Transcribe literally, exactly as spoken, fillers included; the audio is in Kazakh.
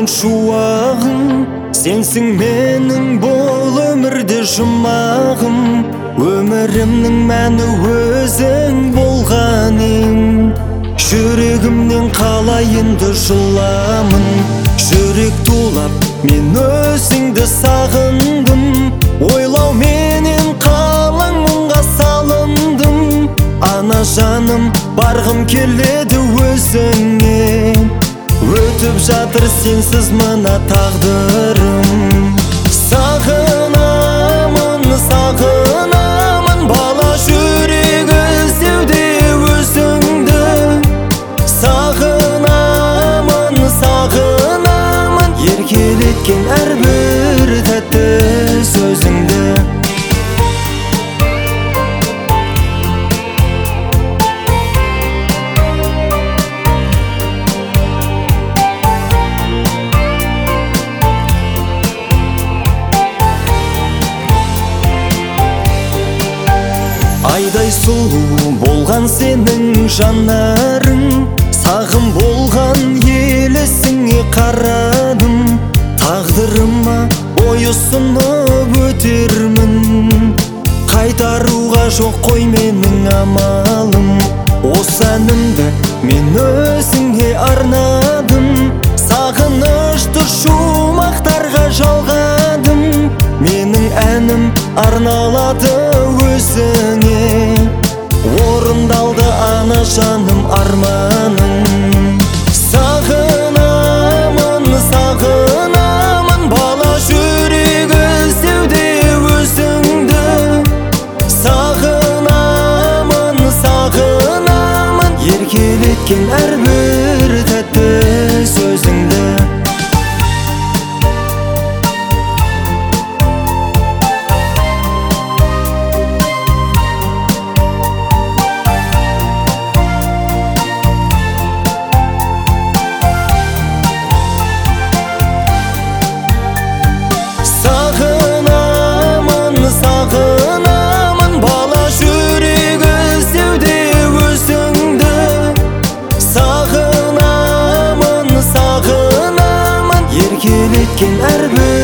мен шуағым, сенсің менің бұл өмірде жұмағым. Өмірімнің мәні өзің болған ең. Жүрегімнен қалайынды жыламын. Жүрек тулап, мен өзіңді сағындым. Ойлау менен қалың мұңға салындым. Ана жаным, барғым келеді өзіңе. Өтіп жатыр сенсіз мына тағдырым. Сағынамын, сағынамын, бала жүрегі іздеуде өзіңді. Сағынамын, сағынамын, еркелеткен әрбір тәтті сөзіңді. Айдай сұлу болған сенің жанарың, сағым болған елесіңе қарадым. Тағдырыма ой ұсынып өтермін, қайтаруға жоқ қой менің амалым. Осы әнімді мен өзіңе арнадым, сағынышты шумақтарға жалғадым. Менің әнім арналады өзіңе, орындалды ана жаным арманың. Сағынамын, сағынамын, бала жүрегі іздеуде өзіңді. Сағынамын, сағынамын, еркелеткен әрбір тәтті сөзіңді. Сағынамын, бала жүрегі іздеуде өзіңді. Сағынамын, сағынамын, еркелеткен әрбір